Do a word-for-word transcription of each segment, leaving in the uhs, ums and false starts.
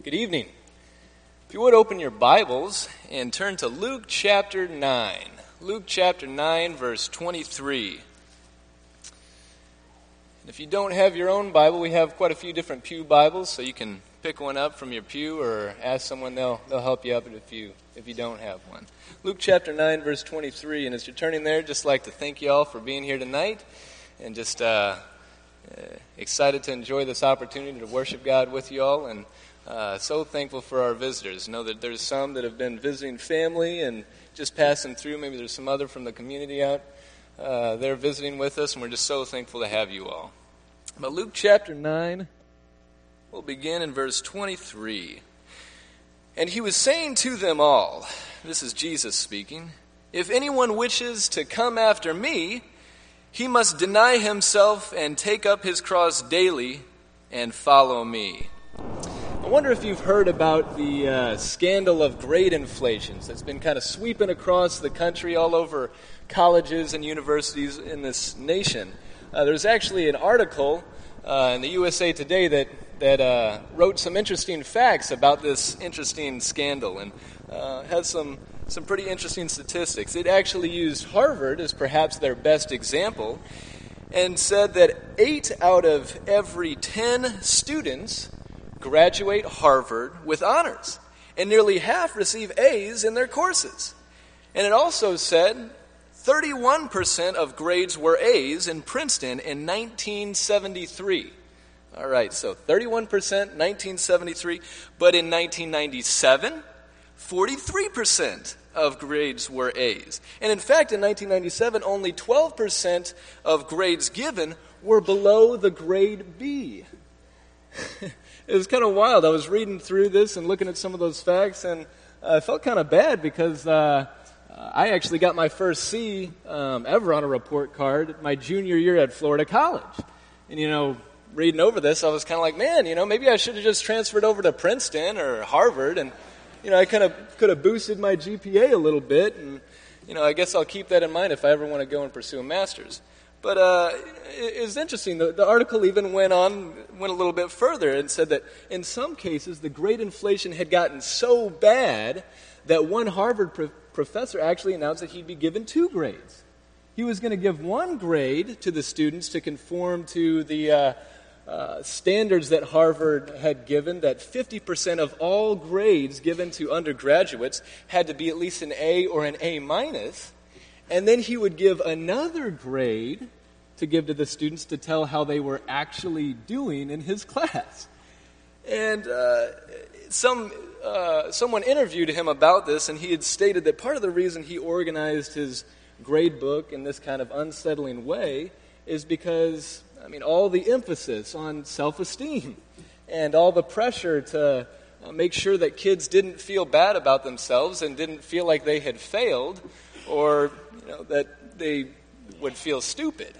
Good evening. If you would open your Bibles and turn to Luke chapter nine. Luke chapter nine, verse twenty-three. And if you don't have your own Bible, we have quite a few different pew Bibles, so you can pick one up from your pew or ask someone, they'll they'll help you up if you if you don't have one. Luke chapter nine, verse twenty-three. And as you're turning there, just like to thank you all for being here tonight, and just uh, uh, excited to enjoy this opportunity to worship God with you all, and Uh, so thankful for our visitors. Know that there's some that have been visiting family and just passing through. Maybe there's some other from the community out uh, there visiting with us, and we're just so thankful to have you all. But Luke chapter nine, we'll begin in verse twenty-three. And he was saying to them all, this is Jesus speaking, "If anyone wishes to come after me, he must deny himself and take up his cross daily and follow me." I wonder if you've heard about the uh, scandal of grade inflations that's been kind of sweeping across the country, all over colleges and universities in this nation. Uh, there's actually an article uh, in the U S A Today that, that uh, wrote some interesting facts about this interesting scandal and uh, has some, some pretty interesting statistics. It actually used Harvard as perhaps their best example and said that eight out of every ten students graduate Harvard with honors, and nearly half receive A's in their courses. And it also said thirty-one percent of grades were A's in Princeton in nineteen seventy-three. All right, so thirty-one percent, nineteen seventy-three, but in nineteen ninety-seven, forty-three percent of grades were A's. And in fact, in nineteen ninety-seven, only twelve percent of grades given were below the grade B. It was kind of wild. I was reading through this and looking at some of those facts, and uh, I felt kind of bad because uh, I actually got my first C um, ever on a report card my junior year at Florida College. And, you know, reading over this, I was kind of like, man, you know, maybe I should have just transferred over to Princeton or Harvard, and, you know, I kind of could have boosted my G P A a little bit, and, you know, I guess I'll keep that in mind if I ever want to go and pursue a master's. But uh, it was interesting. The, the article even went on, went a little bit further and said that in some cases the grade inflation had gotten so bad that one Harvard pro- professor actually announced that he'd be given two grades. He was going to give one grade to the students to conform to the uh, uh, standards that Harvard had given, that fifty percent of all grades given to undergraduates had to be at least an A or an A minus. And then he would give another grade to give to the students to tell how they were actually doing in his class. And uh, some uh, someone interviewed him about this, and he had stated that part of the reason he organized his grade book in this kind of unsettling way is because, I mean, all the emphasis on self-esteem and all the pressure to uh, make sure that kids didn't feel bad about themselves and didn't feel like they had failed, or, you know, that they would feel stupid.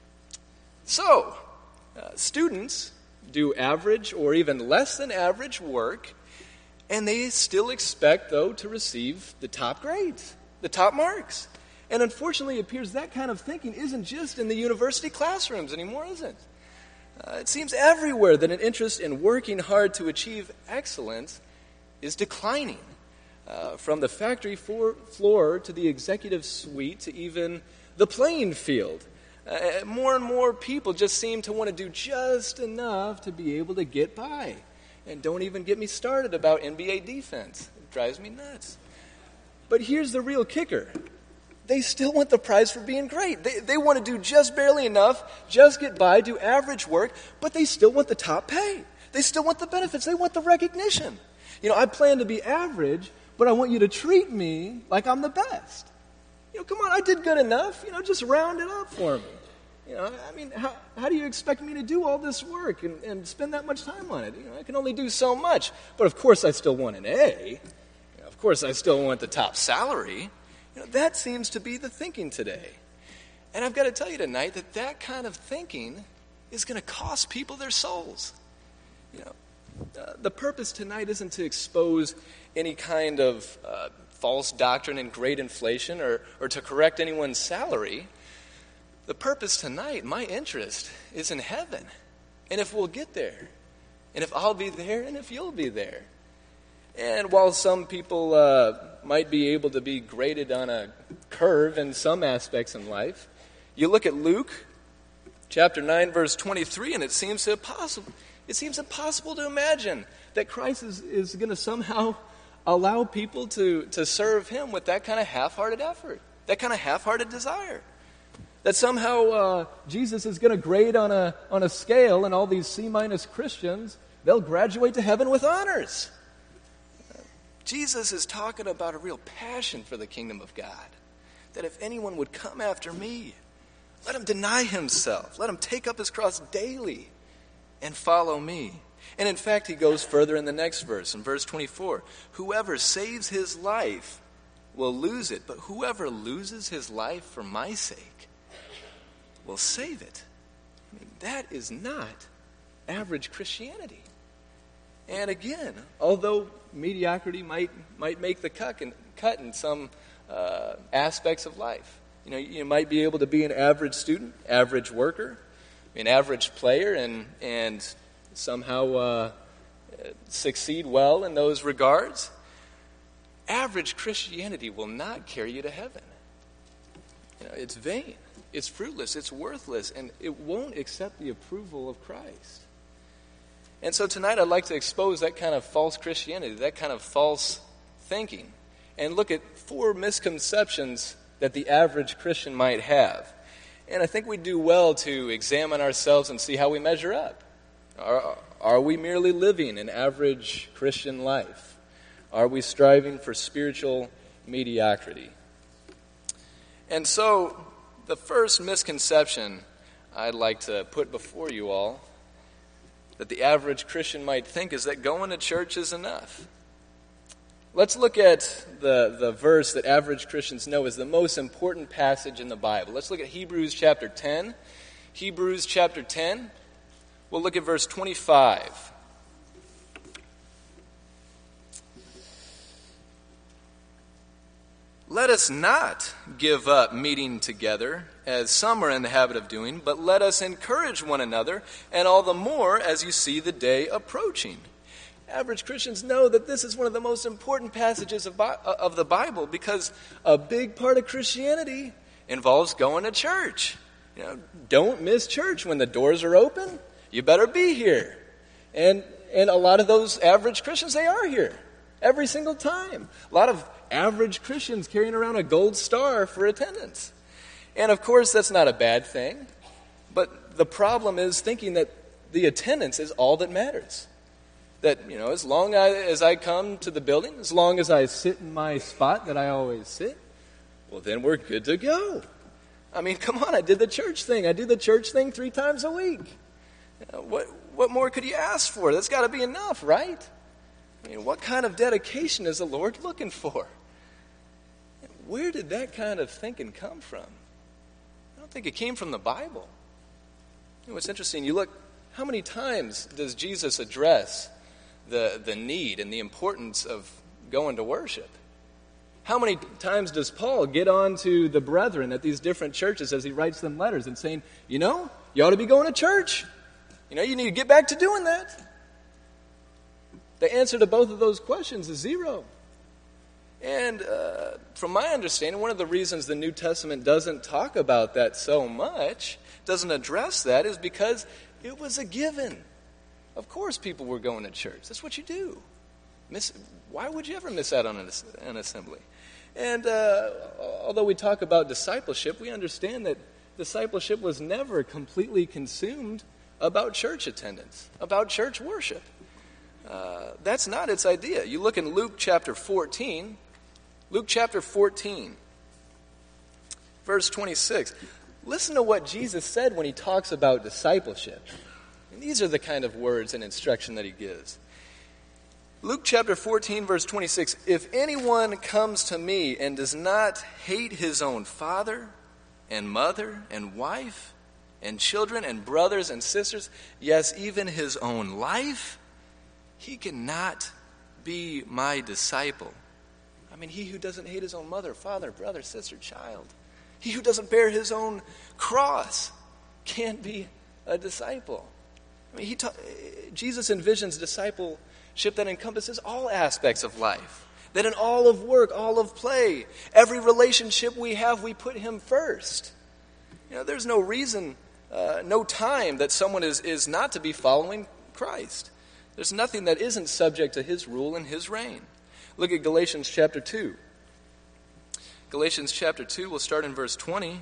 So, uh, students do average or even less than average work, and they still expect, though, to receive the top grades, the top marks. And unfortunately, it appears that kind of thinking isn't just in the university classrooms anymore, is it? Uh, it seems everywhere that an interest in working hard to achieve excellence is declining. Uh, from the factory floor, floor to the executive suite to even the playing field. Uh, more and more people just seem to want to do just enough to be able to get by. And don't even get me started about N B A defense. It drives me nuts. But here's the real kicker. They still want the prize for being great. They, they want to do just barely enough, just get by, do average work, but they still want the top pay. They still want the benefits. They want the recognition. You know, I plan to be average, but I want you to treat me like I'm the best. You know, come on, I did good enough. You know, just round it up for me. You know, I mean, how, how do you expect me to do all this work and, and spend that much time on it? You know, I can only do so much. But of course I still want an A. You know, of course I still want the top salary. You know, that seems to be the thinking today. And I've got to tell you tonight that that kind of thinking is going to cost people their souls. You know, uh, the purpose tonight isn't to expose any kind of uh, false doctrine in grade inflation or, or to correct anyone's salary. The purpose tonight, my interest, is in heaven. And if we'll get there, and if I'll be there, and if you'll be there. And while some people uh, might be able to be graded on a curve in some aspects in life, you look at Luke chapter nine, verse twenty-three, and it seems impossible. It seems impossible to imagine that Christ is, is going to somehow allow people to, to serve him with that kind of half-hearted effort, that kind of half-hearted desire. That somehow uh, Jesus is going to grade on a, on a scale, and all these C-minus Christians, they'll graduate to heaven with honors. Jesus is talking about a real passion for the kingdom of God. That if anyone would come after me, let him deny himself. Let him take up his cross daily and follow me. And in fact, he goes further in the next verse, in verse twenty-four. Whoever saves his life will lose it, but whoever loses his life for my sake will save it. I mean, that is not average Christianity. And again, although mediocrity might might make the cut in, cut in some uh, aspects of life. You know, you might be able to be an average student, average worker, an average player, and and somehow uh, succeed well in those regards. Average Christianity will not carry you to heaven. You know, it's vain, it's fruitless, it's worthless, and it won't accept the approval of Christ. And so tonight I'd like to expose that kind of false Christianity, that kind of false thinking, and look at four misconceptions that the average Christian might have. And I think we do well to examine ourselves and see how we measure up. Are, are we merely living an average Christian life? Are we striving for spiritual mediocrity? And so the first misconception I'd like to put before you all that the average Christian might think is that going to church is enough. Let's look at the, the verse that average Christians know is the most important passage in the Bible. Let's look at Hebrews chapter ten. Hebrews chapter ten. We'll look at verse twenty-five. Let us not give up meeting together, as some are in the habit of doing, but let us encourage one another, and all the more as you see the day approaching. Average Christians know that this is one of the most important passages of, of the Bible, because a big part of Christianity involves going to church. You know, don't miss church when the doors are open. You better be here. And and a lot of those average Christians, they are here every single time. A lot of average Christians carrying around a gold star for attendance. And of course, that's not a bad thing. But the problem is thinking that the attendance is all that matters. That, you know, as long as I come to the building, as long as I sit in my spot that I always sit, well, then we're good to go. I mean, come on, I did the church thing. I do the church thing three times a week. You know, what, what more could you ask for? That's got to be enough, right? I mean, what kind of dedication is the Lord looking for? Where did that kind of thinking come from? I don't think it came from the Bible. You know, it's interesting. You look, how many times does Jesus address the, the need and the importance of going to worship? How many times does Paul get on to the brethren at these different churches as he writes them letters and saying, you know, you ought to be going to church. You know, you need to get back to doing that. The answer to both of those questions is zero. And uh, from my understanding, one of the reasons the New Testament doesn't talk about that so much, doesn't address that, is because it was a given. Of course people were going to church. That's what you do. Miss, why would you ever miss out on an, an assembly? And uh, although we talk about discipleship, we understand that discipleship was never completely consumed about church attendance, about church worship. Uh, that's not its idea. You look in Luke chapter fourteen, Luke chapter fourteen, verse twenty-six. Listen to what Jesus said when he talks about discipleship. And these are the kind of words and instruction that he gives. Luke chapter fourteen, verse twenty-six. If anyone comes to me and does not hate his own father and mother and wife and children and brothers and sisters, yes, even his own life, he cannot be my disciple. I mean, he who doesn't hate his own mother, father, brother, sister, child, he who doesn't bear his own cross can't be a disciple. I mean, he ta- Jesus envisions discipleship that encompasses all aspects of life. That in all of work, all of play, every relationship we have, we put him first. You know, there's no reason, uh, no time that someone is, is not to be following Christ. There's nothing that isn't subject to his rule and his reign. Look at Galatians chapter two. Galatians chapter two, we'll start in verse twenty.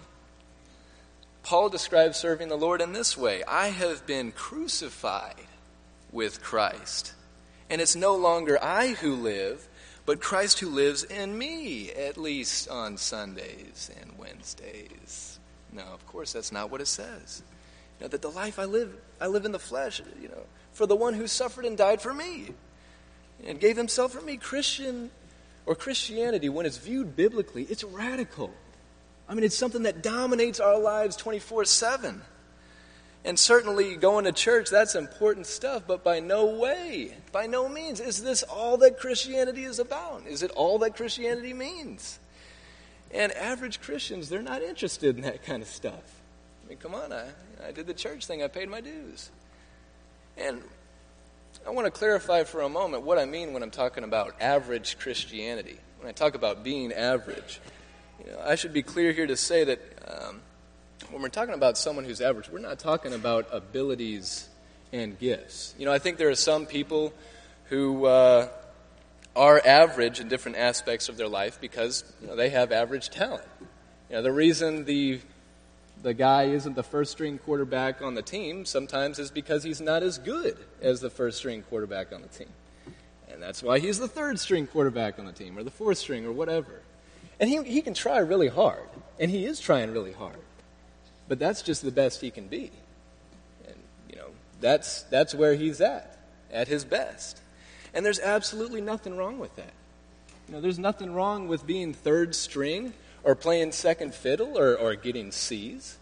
Paul describes serving the Lord in this way: I have been crucified with Christ, and it's no longer I who live, but Christ who lives in me, at least on Sundays and Wednesdays. No, of course, that's not what it says. You know, that the life I live, I live in the flesh, you know, for the one who suffered and died for me and gave himself for me. Christian or Christianity, when it's viewed biblically, it's radical. I mean, it's something that dominates our lives twenty-four seven. And certainly going to church, that's important stuff, but by no way, by no means, is this all that Christianity is about. Is it all that Christianity means? And average Christians, they're not interested in that kind of stuff. I mean, come on, I, I did the church thing, I paid my dues. And I want to clarify for a moment what I mean when I'm talking about average Christianity. When I talk about being average, you know, I should be clear here to say that um, when we're talking about someone who's average, we're not talking about abilities and gifts. You know, I think there are some people who uh, are average in different aspects of their life because, you know, they have average talent. You know, the reason the the guy isn't the first string quarterback on the team sometimes is because he's not as good as the first string quarterback on the team. And that's why he's the third string quarterback on the team, or the fourth string, or whatever. And he he can try really hard, and he is trying really hard. But that's just the best he can be. And, you know, that's that's where he's at, at his best. And there's absolutely nothing wrong with that. You know, there's nothing wrong with being third string or playing second fiddle or, or getting C's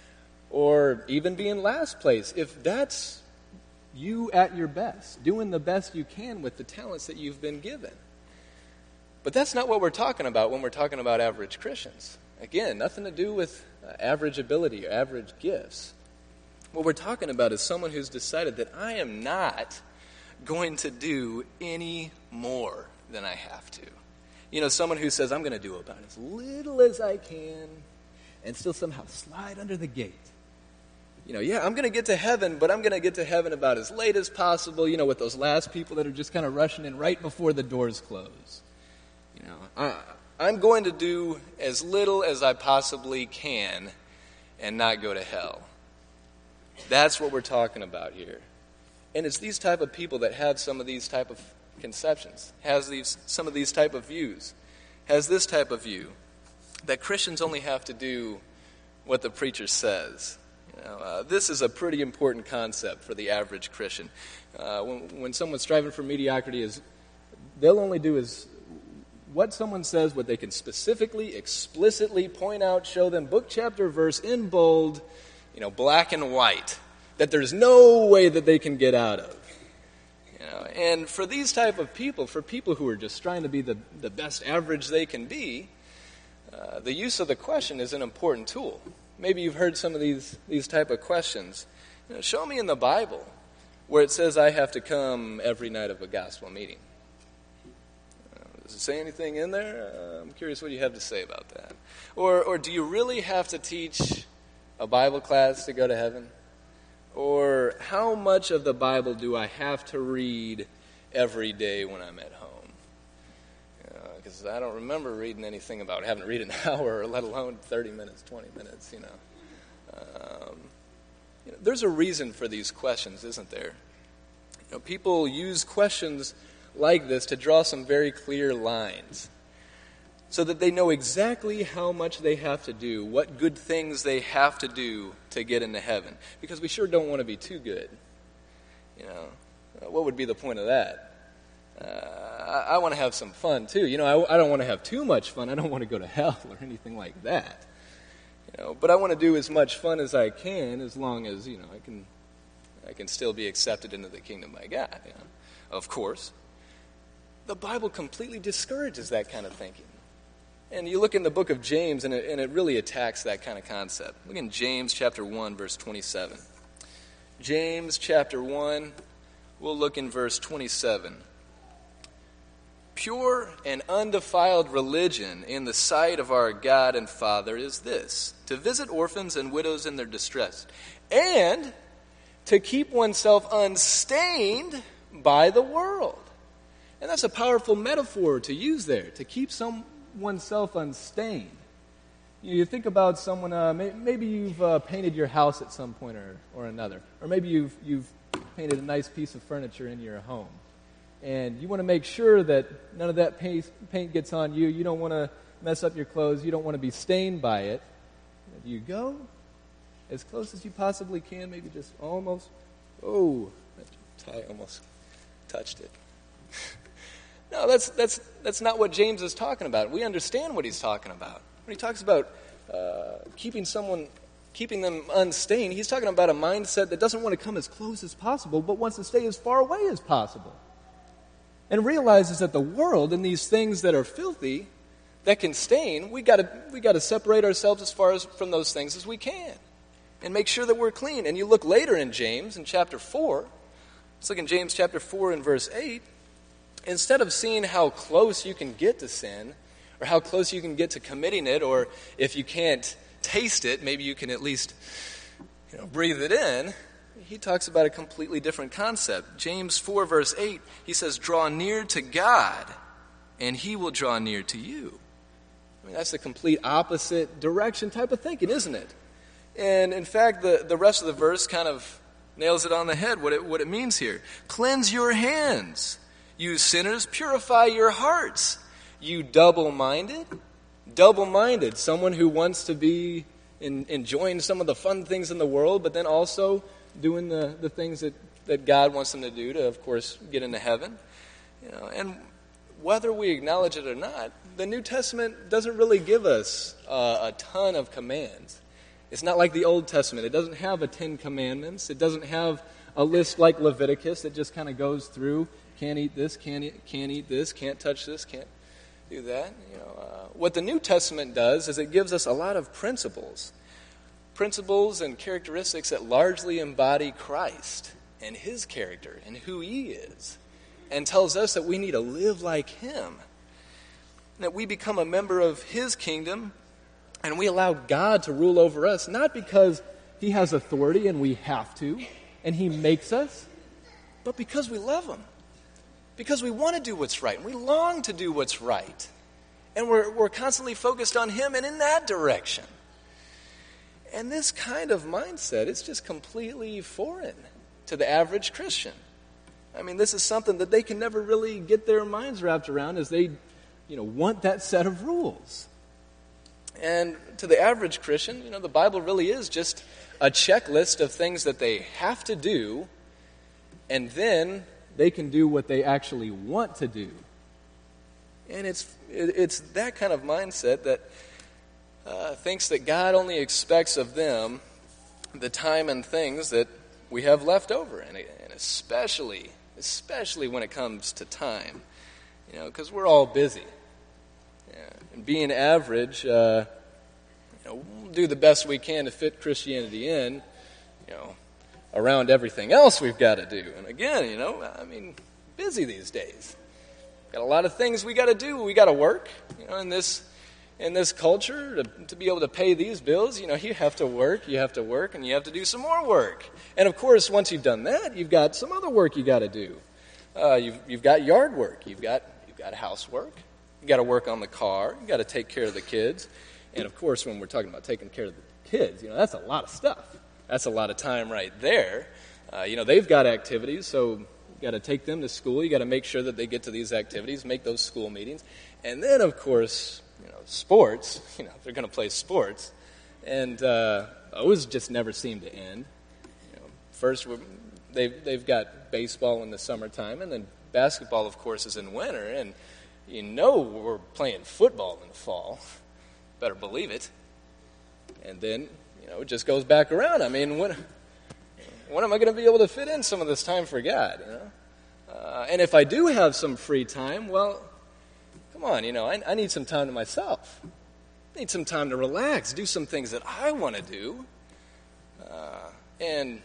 or even being last place. If that's you at your best, doing the best you can with the talents that you've been given. But that's not what we're talking about when we're talking about average Christians. Again, nothing to do with uh, average ability or average gifts. What we're talking about is someone who's decided that I am not going to do any more than I have to. You know, someone who says, I'm going to do about as little as I can and still somehow slide under the gate. You know, yeah, I'm going to get to heaven, but I'm going to get to heaven about as late as possible, you know, with those last people that are just kind of rushing in right before the doors close. You know, I, I'm going to do as little as I possibly can and not go to hell. That's what we're talking about here. And it's these type of people that have some of these type of conceptions, has these some of these type of views, has this type of view, that Christians only have to do what the preacher says. You know, uh, this is a pretty important concept for the average Christian. Uh, when, when someone's striving for mediocrity, is they'll only do is what someone says, what they can specifically, explicitly point out, show them book, chapter, verse in bold, you know, black and white, that there's no way that they can get out of. You know, and for these type of people, for people who are just trying to be the, the best average they can be, uh, the use of the question is an important tool. Maybe you've heard some of these, these type of questions. You know, show me in the Bible where it says I have to come every night of a gospel meeting. Uh, does it say anything in there? Uh, I'm curious what you have to say about that. Or, or do you really have to teach a Bible class to go to heaven? Or how much of the Bible do I have to read every day when I'm at home? Because uh, I don't remember reading anything about having to read an hour, let alone thirty minutes, twenty minutes, you know. Um, you know. There's a reason for these questions, isn't there? You know, people use questions like this to draw some very clear lines so that they know exactly how much they have to do, what good things they have to do to get into heaven. Because we sure don't want to be too good. You know, what would be the point of that? Uh, I, I want to have some fun too. You know, I, I don't want to have too much fun. I don't want to go to hell or anything like that. You know, but I want to do as much fun as I can, as long as, you know, I can, I can still be accepted into the kingdom by God. You know? Of course, the Bible completely discourages that kind of thinking. And you look in the book of James, and it, and it really attacks that kind of concept. Look in James chapter one, verse twenty-seven. James chapter one, we'll look in verse twenty-seven. Pure and undefiled religion in the sight of our God and Father is this, to visit orphans and widows in their distress, and to keep oneself unstained by the world. And that's a powerful metaphor to use there, to keep some oneself unstained. You, know, you think about someone, uh, may, maybe you've uh, painted your house at some point or, or another, or maybe you've, you've painted a nice piece of furniture in your home. And you want to make sure that none of that paint, paint gets on you. You don't want to mess up your clothes. You don't want to be stained by it. Do you go as close as you possibly can, maybe just almost? Oh, that tie almost touched it. No, that's that's that's not what James is talking about. We understand what he's talking about. When he talks about uh, keeping someone, keeping them unstained, he's talking about a mindset that doesn't want to come as close as possible, but wants to stay as far away as possible. And realizes that the world and these things that are filthy, that can stain, we got to we got to separate ourselves as far as from those things as we can, and make sure that we're clean. And you look later in James, in chapter four. Let's look in James chapter four and verse eight. Instead of seeing how close you can get to sin, or how close you can get to committing it, or if you can't taste it, maybe you can at least, you know, breathe it in. He talks about a completely different concept. James four, verse eight, he says, draw near to God, and he will draw near to you. I mean, that's the complete opposite direction type of thinking, isn't it? And in fact, the, the rest of the verse kind of nails it on the head, what it, what it means here. Cleanse your hands, you sinners, purify your hearts, you double-minded. Double-minded, someone who wants to be in, enjoying some of the fun things in the world, but then also doing the, the things that, that God wants them to do to, of course, get into heaven. You know, and whether we acknowledge it or not, the New Testament doesn't really give us uh, a ton of commands. It's not like the Old Testament. It doesn't have a Ten Commandments. It doesn't have a list like Leviticus that just kind of goes through, can't eat this, can't eat, can't eat this, can't touch this, can't do that. You know, uh, what the New Testament does is it gives us a lot of principles. Principles and characteristics that largely embody Christ and his character and who he is, and tells us that we need to live like him, that we become a member of his kingdom, and we allow God to rule over us, not because he has authority and we have to, and he makes us, but because we love him, because we want to do what's right, and we long to do what's right, and we're, we're constantly focused on him and in that direction. And this kind of mindset is just completely foreign to the average Christian. I mean, this is something that they can never really get their minds wrapped around, as they, you know, want that set of rules. And to the average Christian, you know, the Bible really is just a checklist of things that they have to do, and then they can do what they actually want to do. And it's it's that kind of mindset that Uh, thinks that God only expects of them the time and things that we have left over, and, and especially, especially when it comes to time, you know, because we're all busy. Yeah. And being average, uh, you know, we'll do the best we can to fit Christianity in, you know, around everything else we've got to do. And again, you know, I mean, busy these days. Got a lot of things we got to do. We got to work, you know, in this. In this culture, to, to be able to pay these bills, you know, you have to work, you have to work, and you have to do some more work. And of course, once you've done that, you've got some other work you got to do. Uh, you've you've got yard work, you've got you've got housework, you got to work on the car, you got to take care of the kids, and of course, when we're talking about taking care of the kids, you know, that's a lot of stuff. That's a lot of time right there. Uh, you know, they've got activities, so you got to take them to school. You got to make sure that they get to these activities, make those school meetings, and then of course, you know, sports, you know, they're going to play sports, and uh, those just never seem to end. You know, first, we're, they've, they've got baseball in the summertime, and then basketball, of course, is in winter, and you know we're playing football in the fall. Better believe it. And then, you know, it just goes back around. I mean, when, when am I going to be able to fit in some of this time for God, you know? Uh, and if I do have some free time, well, come on, you know, I, I need some time to myself. I need some time to relax, do some things that I want to do. Uh, and,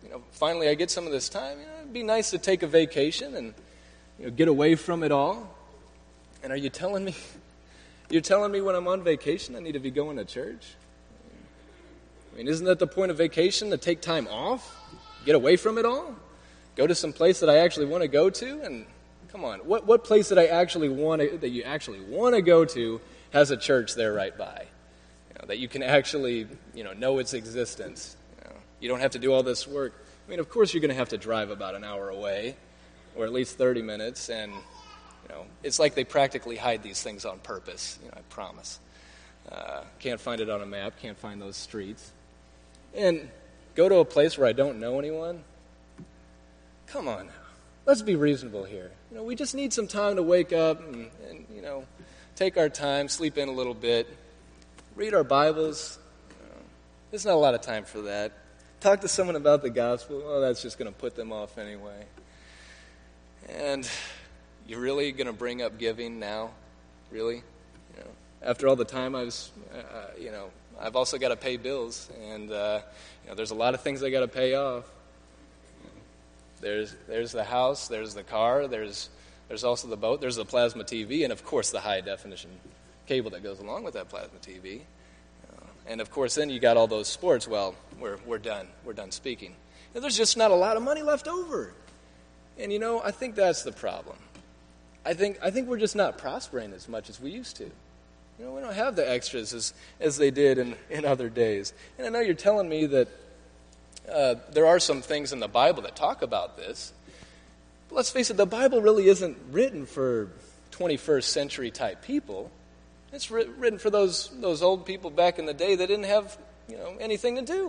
you know, finally I get some of this time. You know, it'd be nice to take a vacation and, you know, get away from it all. And are you telling me, you're telling me when I'm on vacation I need to be going to church? I mean, isn't that the point of vacation, to take time off, get away from it all, go to some place that I actually want to go to? And come on, what what place that I actually want to, that you actually want to go to has a church there right by, you know, that you can actually, you know, know its existence. You know, you don't have to do all this work. I mean, of course you're going to have to drive about an hour away, or at least thirty minutes, and you know, it's like they practically hide these things on purpose. You know, I promise. Uh, can't find it on a map. Can't find those streets. And go to a place where I don't know anyone? Come on now. Let's be reasonable here. You know, we just need some time to wake up and, and you know, take our time, sleep in a little bit, read our Bibles. You know, there's not a lot of time for that. Talk to someone about the gospel. Well, that's just going to put them off anyway. And you're really going to bring up giving now? Really? You know, after all the time I was, uh, you know, I've also got to pay bills, and uh, you know, there's a lot of things I got to pay off. There's there's the house, there's the car, there's there's also the boat, there's the plasma T V, and of course the high definition cable that goes along with that plasma T V. Uh, and of course, then you got all those sports. Well, we're we're done. We're done speaking. And there's just not a lot of money left over. And you know, I think that's the problem. I think I think we're just not prospering as much as we used to. You know, we don't have the extras as, as they did in, in other days. And I know you're telling me that uh, there are some things in the Bible that talk about this. But let's face it, the Bible really isn't written for twenty-first century type people. It's ri- written for those those old people back in the day that didn't have, you know, anything to do.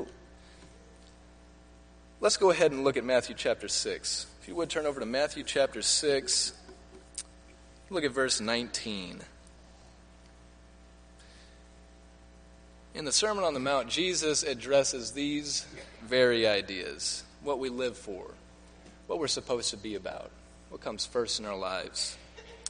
Let's go ahead and look at Matthew chapter six. If you would turn over to Matthew chapter six, look at verse nineteen. In the Sermon on the Mount, Jesus addresses these very ideas, what we live for, what we're supposed to be about, what comes first in our lives.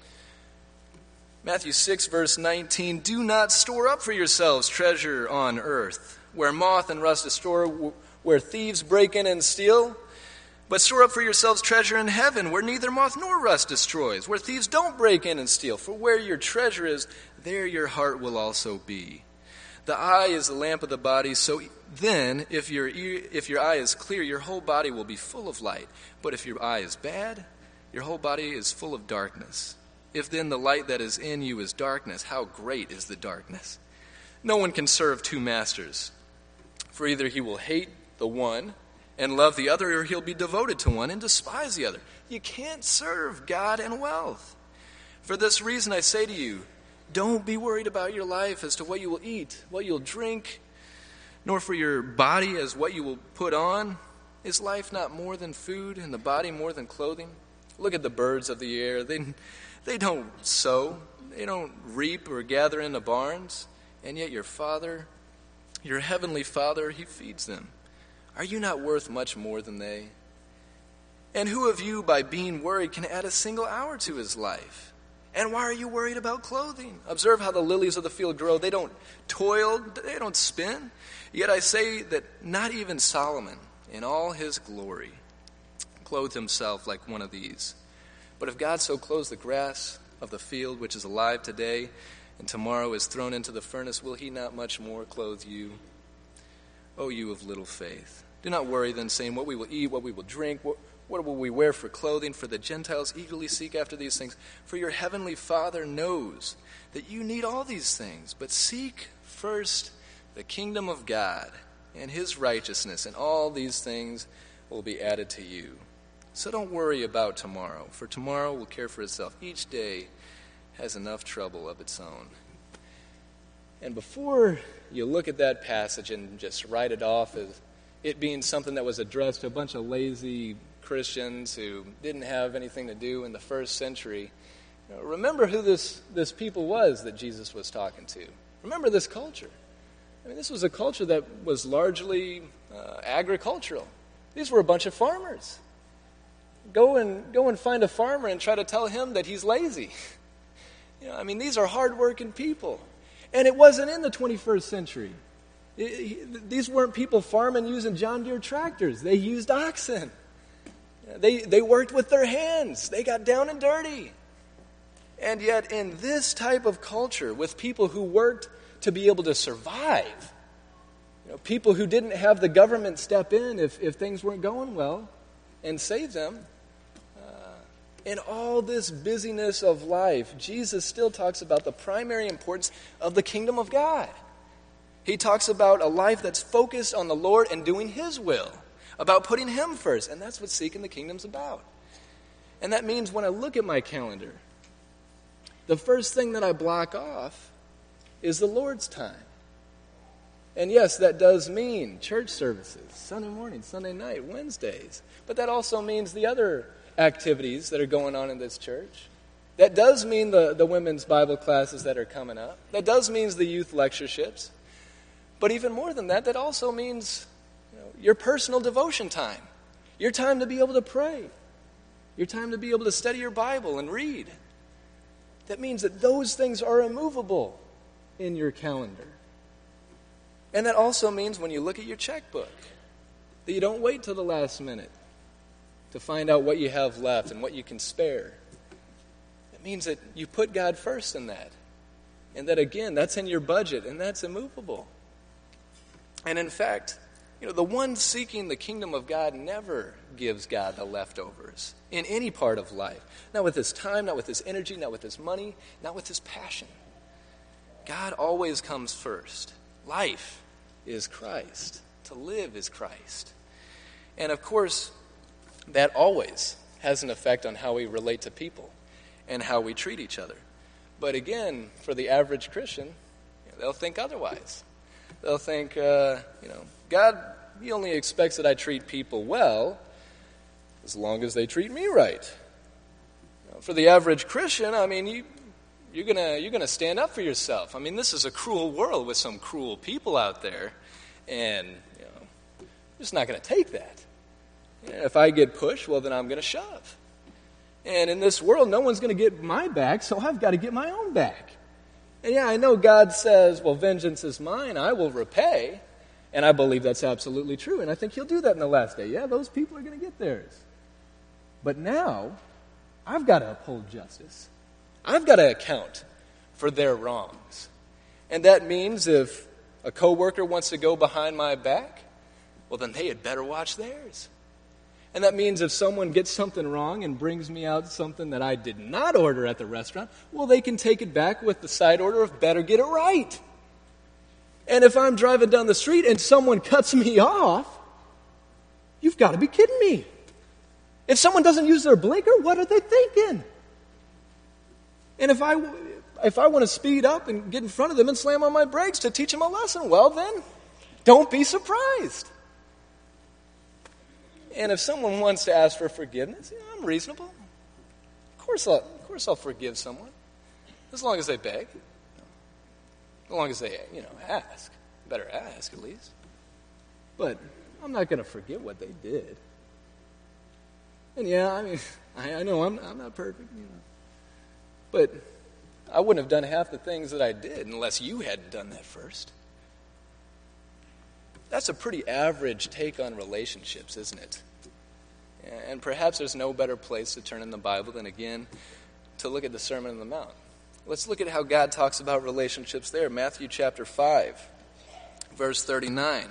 Matthew six, verse nineteen, do not store up for yourselves treasure on earth, where moth and rust destroy, where thieves break in and steal, but store up for yourselves treasure in heaven, where neither moth nor rust destroys, where thieves don't break in and steal. For where your treasure is, there your heart will also be. The eye is the lamp of the body, so then if your ear, if your eye is clear, your whole body will be full of light. But if your eye is bad, your whole body is full of darkness. If then the light that is in you is darkness, how great is the darkness? No one can serve two masters, for either he will hate the one and love the other, or he'll be devoted to one and despise the other. You can't serve God and wealth. For this reason I say to you, don't be worried about your life as to what you will eat, what you'll drink, nor for your body as what you will put on. Is life not more than food, and the body more than clothing? Look at the birds of the air. They, they don't sow, they don't reap or gather in the barns, and yet your Father, your heavenly Father, He feeds them. Are you not worth much more than they? And who of you, by being worried, can add a single hour to his life? And why are you worried about clothing? Observe how the lilies of the field grow. They don't toil, they don't spin. Yet I say that not even Solomon, in all his glory, clothed himself like one of these. But if God so clothes the grass of the field, which is alive today, and tomorrow is thrown into the furnace, will he not much more clothe you, O you of little faith? Do not worry then, saying, what we will eat, what we will drink, what What will we wear for clothing? For the Gentiles eagerly seek after these things. For your heavenly Father knows that you need all these things. But seek first the kingdom of God and his righteousness, and all these things will be added to you. So don't worry about tomorrow, for tomorrow will care for itself. Each day has enough trouble of its own. And before you look at that passage and just write it off as it being something that was addressed to a bunch of lazy Christians who didn't have anything to do in the first century, you know, remember who this, this people was that Jesus was talking to. Remember this culture. I mean, this was a culture that was largely uh, agricultural. These were a bunch of farmers. Go and go and find a farmer and try to tell him that he's lazy. You know, I mean, these are hardworking people. And it wasn't in the twenty-first century. These weren't people farming using John Deere tractors. They used oxen. They, they worked with their hands. They got down and dirty. And yet in this type of culture, with people who worked to be able to survive, you know, people who didn't have the government step in if, if things weren't going well and save them, uh, in all this busyness of life, Jesus still talks about the primary importance of the kingdom of God. He talks about a life that's focused on the Lord and doing His will, about putting Him first. And that's what seeking the kingdom's about. And that means when I look at my calendar, the first thing that I block off is the Lord's time. And yes, that does mean church services, Sunday morning, Sunday night, Wednesdays. But that also means the other activities that are going on in this church. That does mean the, the women's Bible classes that are coming up. That does mean the youth lectureships. But even more than that, that also means, you know, your personal devotion time. Your time to be able to pray. Your time to be able to study your Bible and read. That means that those things are immovable in your calendar. And that also means when you look at your checkbook, that you don't wait till the last minute to find out what you have left and what you can spare. It means that you put God first in that. And that, again, that's in your budget, and that's immovable. And in fact, you know, the one seeking the kingdom of God never gives God the leftovers in any part of life. Not with his time, not with his energy, not with his money, not with his passion. God always comes first. Life is Christ. To live is Christ. And of course, that always has an effect on how we relate to people and how we treat each other. But again, for the average Christian, you know, they'll think otherwise. They'll think, uh, you know, God, He only expects that I treat people well as long as they treat me right. You know, for the average Christian, I mean, you, you're gonna you're gonna stand up for yourself. I mean, this is a cruel world with some cruel people out there, and you know, I'm just not gonna take that. You know, if I get pushed, well, then I'm gonna shove. And in this world, no one's gonna get my back, so I've got to get my own back. And yeah, I know God says, well, vengeance is mine, I will repay. And I believe that's absolutely true. And I think He'll do that in the last day. Yeah, those people are going to get theirs. But now, I've got to uphold justice. I've got to account for their wrongs. And that means if a coworker wants to go behind my back, well, then they had better watch theirs. And that means if someone gets something wrong and brings me out something that I did not order at the restaurant, well, they can take it back with the side order of better get it right. And if I'm driving down the street and someone cuts me off, you've got to be kidding me. If someone doesn't use their blinker, what are they thinking? And if I, if I want to speed up and get in front of them and slam on my brakes to teach them a lesson, well then, don't be surprised. And if someone wants to ask for forgiveness, yeah, I'm reasonable. Of course, I'll, of course I'll forgive someone, as long as they beg, as long as they, you know, ask. Better ask at least. But I'm not going to forget what they did. And yeah, I mean, I, I know I'm, I'm not perfect, you know, but I wouldn't have done half the things that I did unless you hadn't done that first. That's a pretty average take on relationships, isn't it? And perhaps there's no better place to turn in the Bible than, again, to look at the Sermon on the Mount. Let's look at how God talks about relationships there. Matthew chapter five, verse thirty-nine.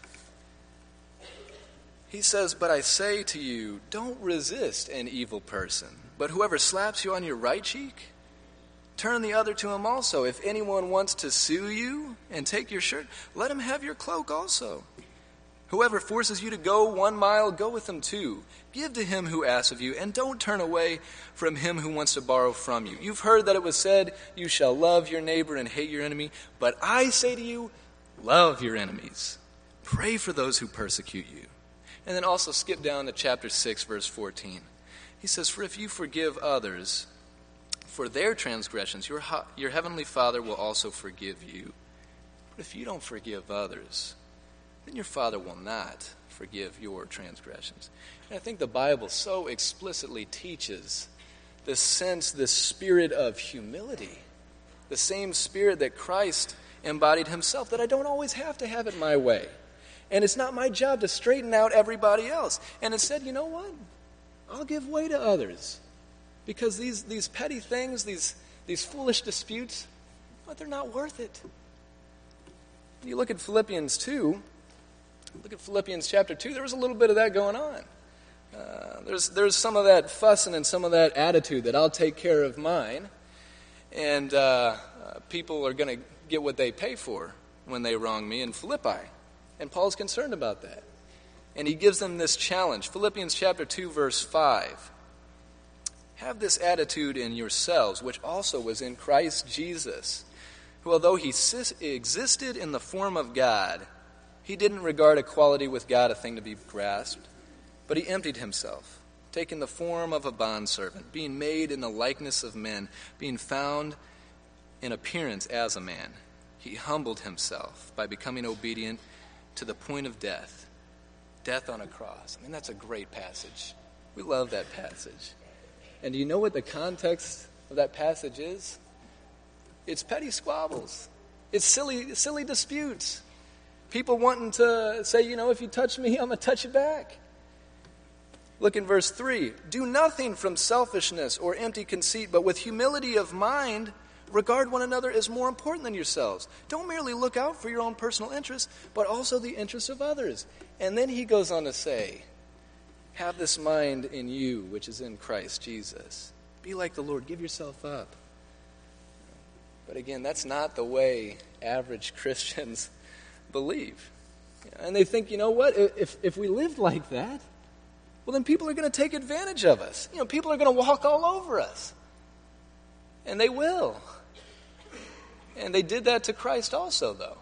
He says, "But I say to you, don't resist an evil person, but whoever slaps you on your right cheek, turn the other to him also. If anyone wants to sue you and take your shirt, let him have your cloak also. Whoever forces you to go one mile, go with him two. Give to him who asks of you, and don't turn away from him who wants to borrow from you. You've heard that it was said, you shall love your neighbor and hate your enemy. But I say to you, love your enemies. Pray for those who persecute you." And then also skip down to chapter six, verse fourteen. He says, "For if you forgive others for their transgressions, your, your heavenly Father will also forgive you. But if you don't forgive others, then your Father will not forgive your transgressions." And I think the Bible so explicitly teaches this sense, this spirit of humility, the same spirit that Christ embodied himself, that I don't always have to have it my way. And it's not my job to straighten out everybody else. And instead, you know what? I'll give way to others. Because these, these petty things, these, these foolish disputes, but they're not worth it. When you look at Philippians two, look at Philippians chapter two, there was a little bit of that going on. Uh, there's, there's some of that fussing and some of that attitude that I'll take care of mine. And uh, uh, people are going to get what they pay for when they wrong me in Philippi. And Paul's concerned about that. And he gives them this challenge. Philippians chapter two, verse five. Have this attitude in yourselves, which also was in Christ Jesus, who, although he existed in the form of God, he didn't regard equality with God a thing to be grasped, but he emptied himself, taking the form of a bondservant, being made in the likeness of men, being found in appearance as a man. He humbled himself by becoming obedient to the point of death, death on a cross. I mean, that's a great passage. We love that passage. And do you know what the context of that passage is? It's petty squabbles. It's silly, silly disputes. People wanting to say, you know, if you touch me, I'm going to touch you back. Look in verse three. Do nothing from selfishness or empty conceit, but with humility of mind, regard one another as more important than yourselves. Don't merely look out for your own personal interests, but also the interests of others. And then he goes on to say, have this mind in you, which is in Christ Jesus. Be like the Lord. Give yourself up. But again, that's not the way average Christians believe. And they think, you know what, if, if we lived like that, well, then people are going to take advantage of us. You know, people are going to walk all over us. And they will. And they did that to Christ also, though.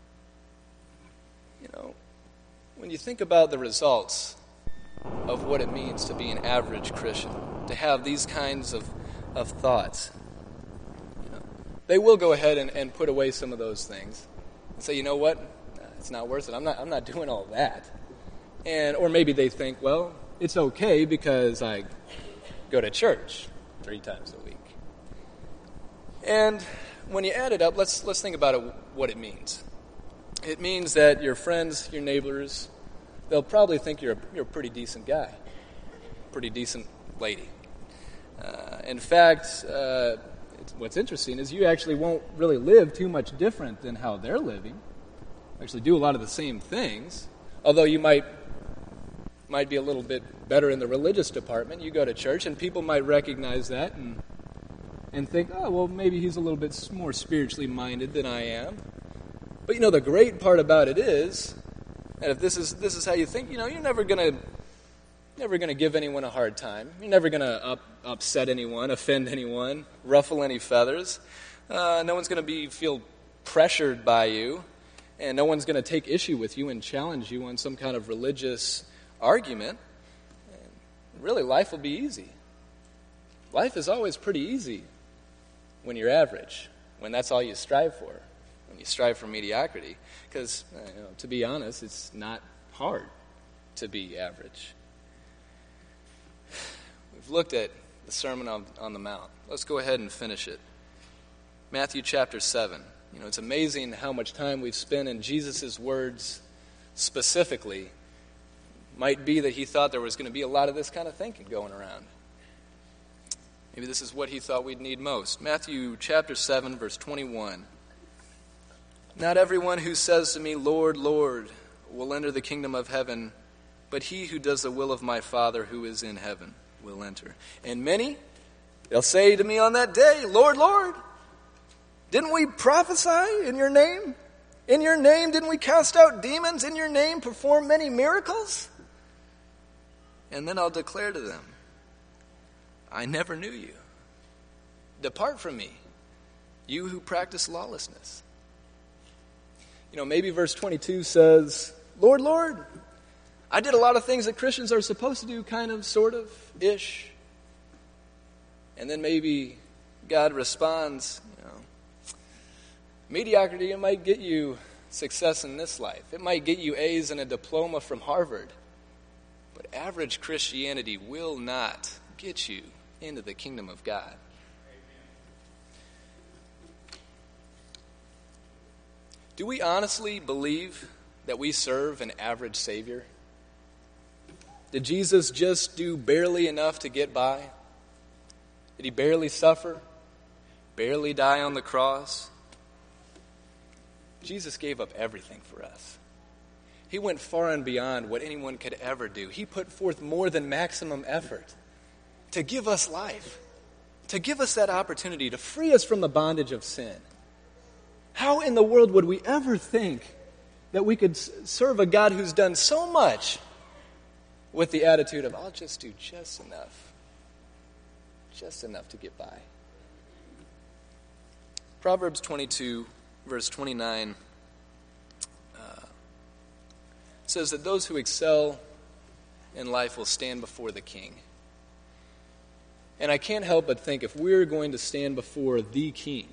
You know, when you think about the results of what it means to be an average Christian, to have these kinds of, of thoughts, you know, they will go ahead and, and put away some of those things and say, you know what, it's not worth it. I'm not, I'm not doing all that. And or maybe they think, well, it's okay because I go to church three times a week. And when you add it up, let's let's think about it, what it means. It means that your friends, your neighbors, they'll probably think you're a, you're a pretty decent guy, pretty decent lady. Uh, in fact, uh, it's, what's interesting is you actually won't really live too much different than how they're living. Actually do a lot of the same things, although you might might be a little bit better in the religious department. You go to church, and people might recognize that and and think, oh, well, maybe he's a little bit more spiritually minded than I am. But, you know, the great part about it is, and if this is this is how you think, you know, you're never going to never going to give anyone a hard time. You're never going to up, upset anyone, offend anyone, ruffle any feathers. Uh, no one's going to be feel pressured by you, and no one's going to take issue with you and challenge you on some kind of religious argument. And really, life will be easy. Life is always pretty easy when you're average, when that's all you strive for, when you strive for mediocrity. Because, you know, to be honest, it's not hard to be average. We've looked at the Sermon on, on the Mount. Let's go ahead and finish it. Matthew chapter seven. You know, it's amazing how much time we've spent in Jesus' words specifically. Might be that he thought there was going to be a lot of this kind of thinking going around. Maybe this is what he thought we'd need most. Matthew chapter seven, verse twenty-one. Not everyone who says to me, Lord, Lord, will enter the kingdom of heaven, but he who does the will of my Father who is in heaven will enter. And many, they'll say to me on that day, Lord, Lord, didn't we prophesy in your name? In your name, didn't we cast out demons? In your name, perform many miracles? And then I'll declare to them, I never knew you. Depart from me, you who practice lawlessness. You know, maybe verse twenty-two says, Lord, Lord, I did a lot of things that Christians are supposed to do, kind of, sort of, ish. And then maybe God responds, you know, mediocrity, it might get you success in this life. It might get you A's and a diploma from Harvard. But average Christianity will not get you into the kingdom of God. Do we honestly believe that we serve an average Savior? Did Jesus just do barely enough to get by? Did he barely suffer? Barely die on the cross? Jesus gave up everything for us. He went far and beyond what anyone could ever do. He put forth more than maximum effort to give us life, to give us that opportunity to free us from the bondage of sin. How in the world would we ever think that we could serve a God who's done so much with the attitude of, I'll just do just enough, just enough to get by? Proverbs twenty-two, verse twenty-nine, uh, says that those who excel in life will stand before the King. And I can't help but think if we're going to stand before the King,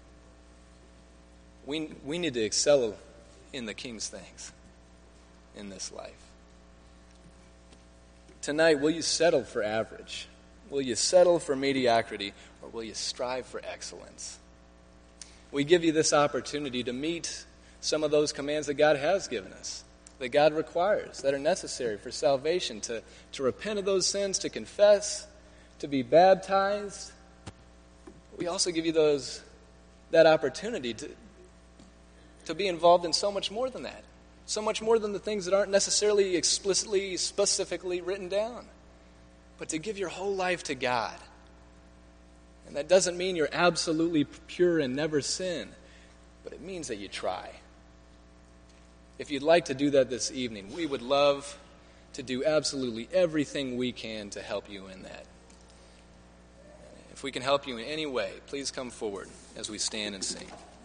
we, we need to excel in the King's things in this life. Tonight, will you settle for average? Will you settle for mediocrity? Or will you strive for excellence? We give you this opportunity to meet some of those commands that God has given us, that God requires, that are necessary for salvation, to, to repent of those sins, to confess, to be baptized. We also give you those that opportunity to, to be involved in so much more than that, so much more than the things that aren't necessarily explicitly, specifically written down, but to give your whole life to God. And that doesn't mean you're absolutely pure and never sin, but it means that you try. If you'd like to do that this evening, we would love to do absolutely everything we can to help you in that. If we can help you in any way, please come forward as we stand and sing.